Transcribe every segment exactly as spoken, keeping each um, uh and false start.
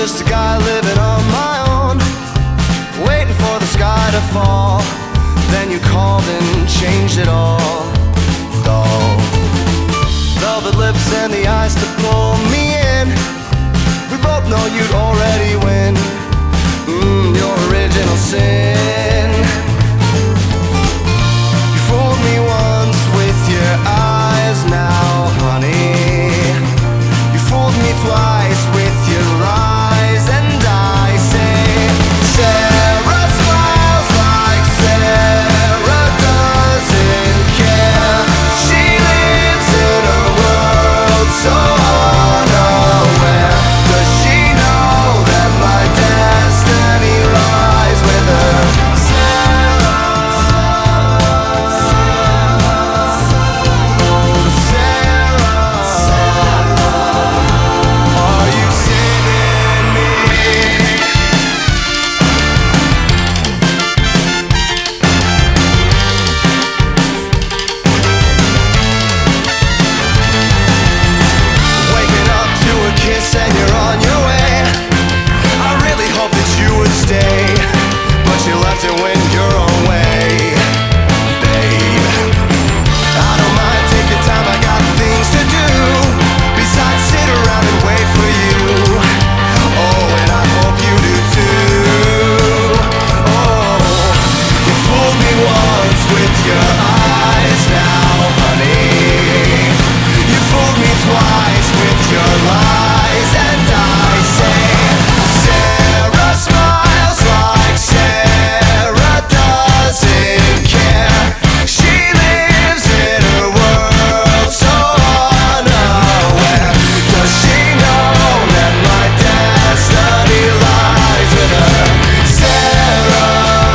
just a guy living on my own, waiting for the sky to fall. Then you called and changed it all. Dull velvet lips and the eyes to pull me in. We both know you'd already win. Mmm, your original sin. You fooled me once with your eyes, now honey. You fooled me twice with your lies, and I say Sarah smiles like Sarah doesn't care. She lives in a world so unaware. Does she know that my destiny lies with her? Sarah, oh Sarah, are you saving me? Waking up to a kiss and you're on your way. I really hope that you would stay, but you left it when you're away, babe. I don't mind, take your time, I got things to do besides sit around and wait for you. Oh, and I hope you do too. Oh, you fooled me once with your eyes, now honey. You fooled me twice with your lies, and I say Sarah smiles like Sarah doesn't care. She lives in her world so unaware. Does she know that my destiny lies with her? Sarah,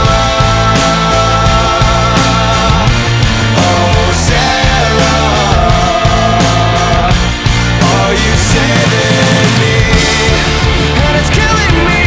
oh Sarah, are you saving me? And it's killing me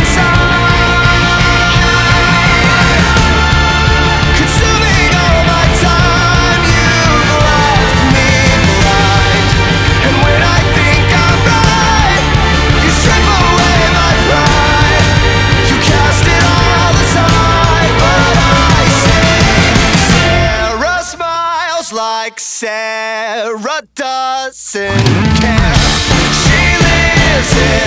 inside, consuming all my time. You've left me blind, and when I think I'm right, you strip away my pride. You cast it all aside, but I say Sarah smiles like Sarah doesn't care. She lives in